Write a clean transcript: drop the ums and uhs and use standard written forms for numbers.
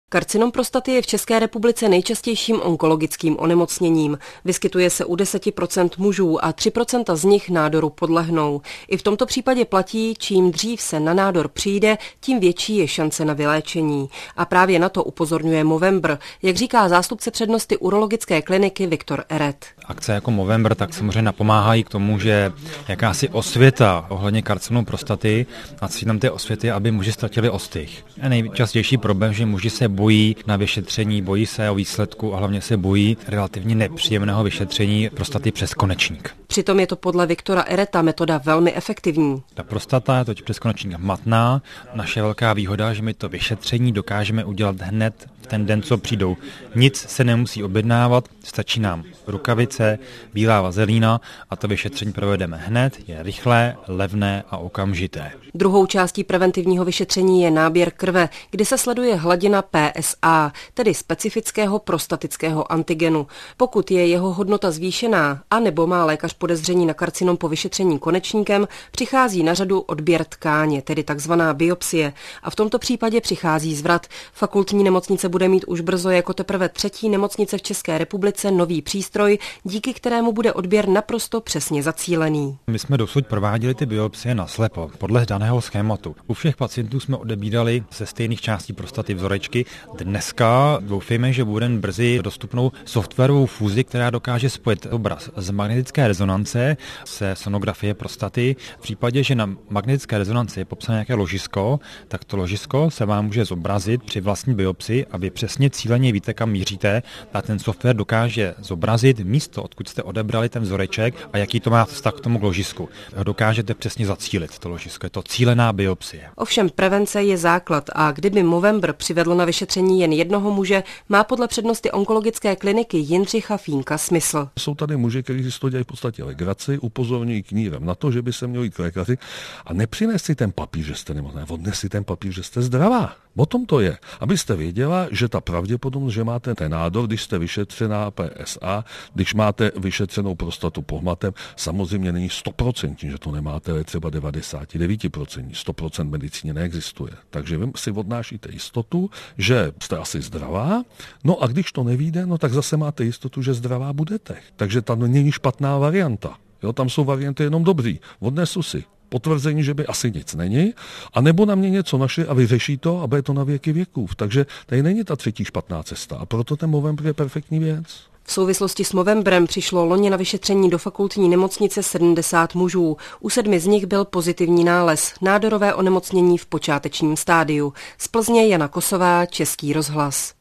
Karcinom prostaty je v České republice nejčastějším onkologickým onemocněním. Vyskytuje se u 10% mužů a 3% z nich nádoru podlehnou. I v tomto případě platí, čím dřív se na nádor přijde, tím větší je šance na vyléčení. A právě na to upozorňuje Movember, jak říká zástupce přednosty urologické kliniky Viktor Eret. Akce jako Movember tak samozřejmě napomáhají k tomu, že jakási osvěta ohledně karcinomu prostaty a cílem té osvěty, aby muži ztratili ostych. Nejčastější problém, že muži se bojí na vyšetření, bojí se o výsledku a hlavně se bojí relativně nepříjemného vyšetření prostaty přes konečník. Přitom je to podle Viktora Ereta metoda velmi efektivní. Ta prostata je totiž přes konečník hmatná. Naše velká výhoda, že my to vyšetření dokážeme udělat hned v ten den, co přijdou. Nic se nemusí objednávat, stačí nám rukavice, bílá vazelína a to vyšetření provedeme hned, je rychlé, levné a okamžité. Druhou částí preventivního vyšetření je náběr krve, kdy se sleduje hladina PSA, tedy specifického prostatického antigenu. Pokud je jeho hodnota zvýšená, anebo má lékař podezření na karcinom po vyšetření konečníkem, přichází na řadu odběr tkáně, tedy takzvaná biopsie. A v tomto případě přichází zvrat. Fakultní nemocnice bude mít už brzo jako teprve třetí nemocnice v České republice nový přístroj, díky kterému bude odběr naprosto přesně zacílený. My jsme dosud prováděli ty biopsie naslepo, podle daného schématu. U všech pacientů jsme odebírali ze stejných částí prostaty vzorečky. Dneska doufejme, že bude brzy dostupnou softwarovou fúzi, která dokáže spojit obraz z magnetické rezonance se sonografie prostaty. V případě, že na magnetické rezonanci je popsané nějaké ložisko, tak to ložisko se vám může zobrazit při vlastní biopsii a vy přesně cíleně víte, kam míříte, a ten software dokáže zobrazit místo, odkud jste odebrali ten vzoreček a jaký to má vztah k tomu ložisku. Dokážete přesně zacílit to ložisko. Je to cílená biopsie. Ovšem prevence je základ a kdyby Movember přivedl na vyšetření jen jednoho muže, má podle přednosty onkologické kliniky Jindřicha Fínka smysl. Jsou tady muži, kteří si to dělají v podstatě legraci, upozorňují knírem na to, že by se měli jít k lékaři a nepřines si ten papír, že jste nemocná, odnes si ten papír, že jste zdravá. O tom to je. Abyste věděla, že ta pravděpodobnost, že máte ten nádor, když jste vyšetřená PSA, když máte vyšetřenou prostatu pohmatem, samozřejmě není 100%, že to nemáte, ale třeba 99%. 100% medicíně neexistuje. Takže vy si odnášíte jistotu, že jste asi zdravá, no a když to nevyjde, no tak zase máte jistotu, že zdravá budete. Takže tam není špatná varianta. Jo, tam jsou varianty jenom dobrý. Odnesu si potvrzení, že by asi nic není, a nebo na mě něco našli a vyřeší to a bude to na věky věků. Takže tady není ta třetí špatná cesta a proto ten Movember je perfektní věc. V souvislosti s Movemberem přišlo loni na vyšetření do fakultní nemocnice 70 mužů. U 7 z nich byl pozitivní nález, nádorové onemocnění v počátečním stádiu. Z Plzně Jana Kosová, Český rozhlas.